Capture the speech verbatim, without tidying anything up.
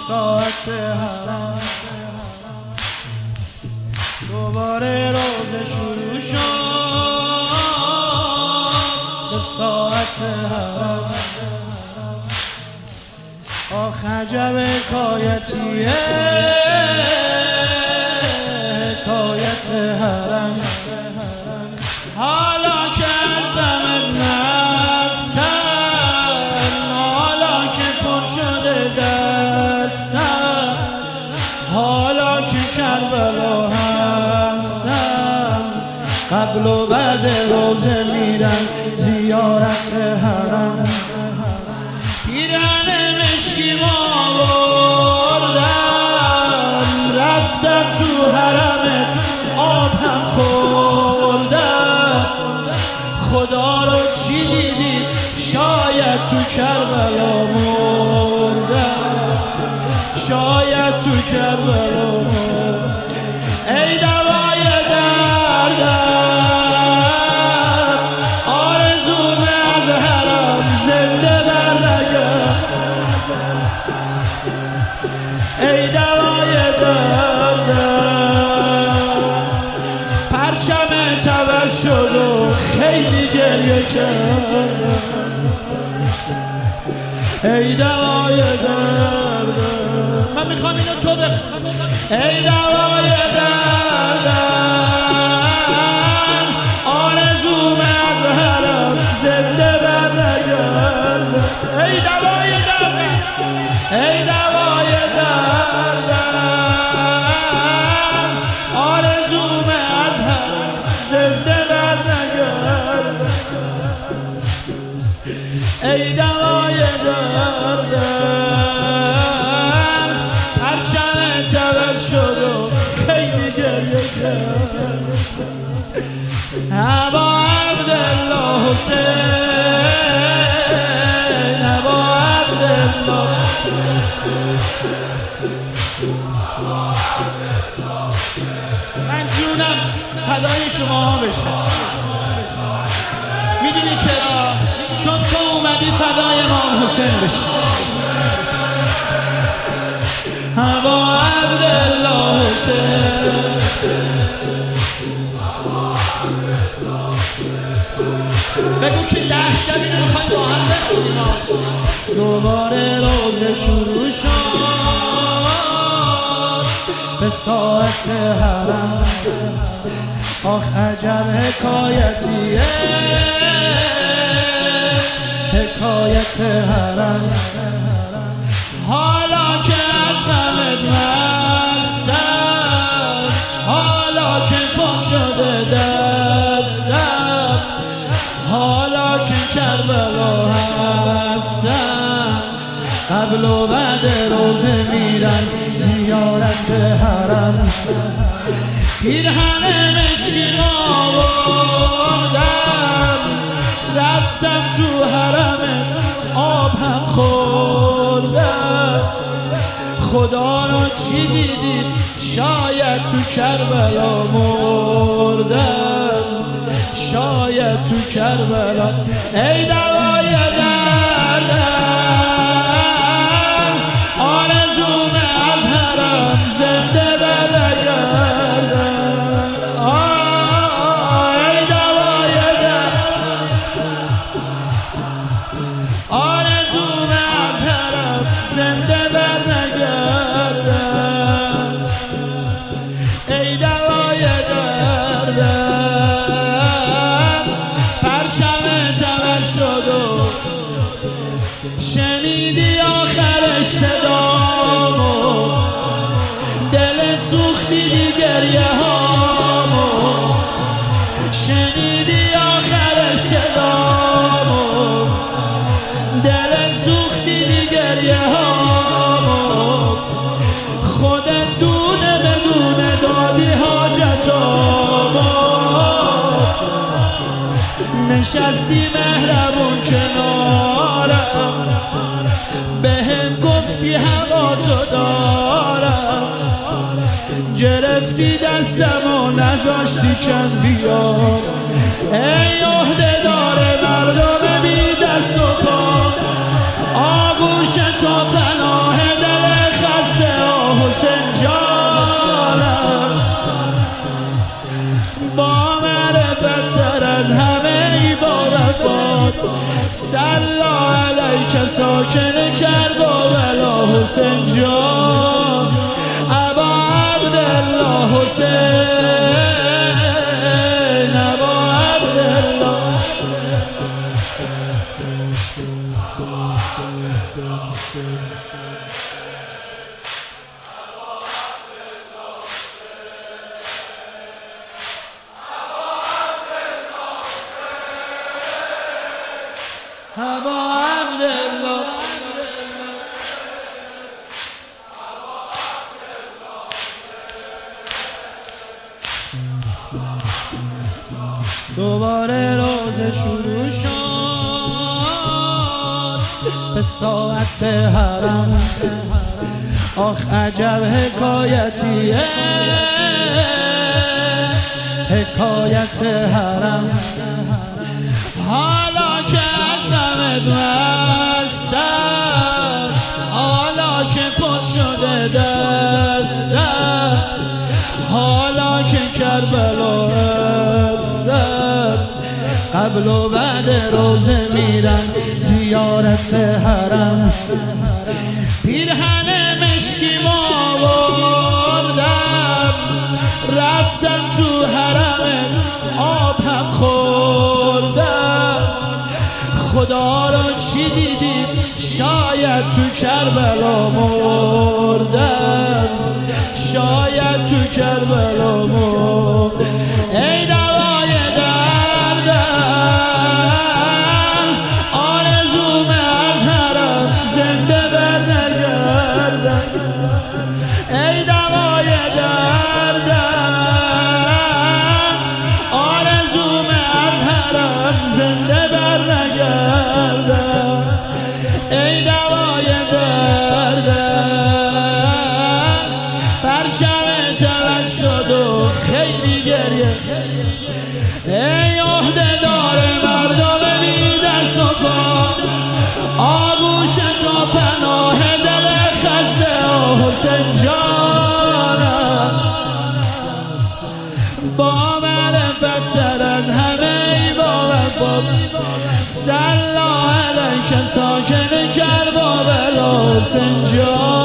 ساعت حرم دوباره روز شروع شد به ساعت حرم. آخ عجب حکایتیه حکایت حرم. حالا که از دم نستم، حالا که پر شده دستم، حالا که کربلا هستم، قبل و بعد روزه میرم زیارت حرم. پیرهن مشکی آوردم، رفتم تو حرمت آب هم خوردم. خدا رو چی دیدی؟ شاید تو کربلا مردم، شاید تو کربلا مردم. ای دوای دردم، آرزوم از حرم زنده برنگرد. ای دوای دردم، پرچم عوض شد و خیلی گریه کرد. ای دوای دردم، من میخوام اینو تو بخون. ای دوای دردم، آرزوم از حرم زنده برنگرد. ای دوای دردم، ای دوای دردم، آرزوم از حرم زنده برنگرد. ای دوای دردم، پرچم عوض شد و خیلی گریه کرد. ابا عبدالله حسین، ابا عبدالله، من جونم فدای شما بشه. میدونی چرا؟ چون تو اومدی فدای امام حسین بشه. ابا عبدالله حسین، بگو که ده شب اینو میخوایم با هم بخونیم. دوباره روز شروع شد به ساعت حرم. آخ عجب حکایتیه حکایت حرم. حالا که از غمت مستم، حالا که پر شده دستم، حالا که کربلا هستم، قبل و بعد روزه میرم زیارت حرم. پیرهن مشکی آوردم، رفتم تو حرمت آب هم خوردم. خدا رو چی دیدی؟ شاید تو کربلا مردم، شاید تو کربلا. ای دوای دردم، آرزوم از حرم زنده برنگردم. ای دوای دردم، آرزوم از حرم زنده برنگردم. ای دوای دردم، پرچم عوض شد و شنیدی آخرش صدامو، دل سوختی دی گریه هامو. شنیدی آخرش صدامو، دل سوختی دی گریه هامو. خودت دونه بدونه دادی حاجتامو، نشستی مهربون کنارم، بهم گفتی هوا تو دارم. گرفتی دستم و نذاشتی کم بیام. ای عهده داره مردم بی دست و پا، آغوش تو پناه دل خست باد. سلا علیک ساکن کربلا حسین جان، ابا عبدالله حسین، ابا عبدالله. ابا عبدالله دوباره روز شروع شد به ساعت حرم. آخ عجب حکایتیه حکایت حرم. حالا که از غمت مستم، حالا که پت شده دستم، حالا که کربلا هستم، قبل و بعد روزه میرم زیارت حرم. پیرهن مشکی آوردم، رفتم تو حرم آب هم خوردم. خدا رو چی دیدیم شاید تو کربلا مردم، شاید تو کربلا مردم. ای دوای دردم، آرزوم از حرم زنده برنگردم. ای دوای دردم، آرزوم از حرم زنده برنگردم. ای دوای دردم، پرچمت عوض شد و خیلی گریه. ای عهده دار مردم بی دست و پا، آغوش تا پناه دل خسته حسین جانم. با معرفت تر از همه ای با وفا، سلا علیک ساکن کربلا حسین جان.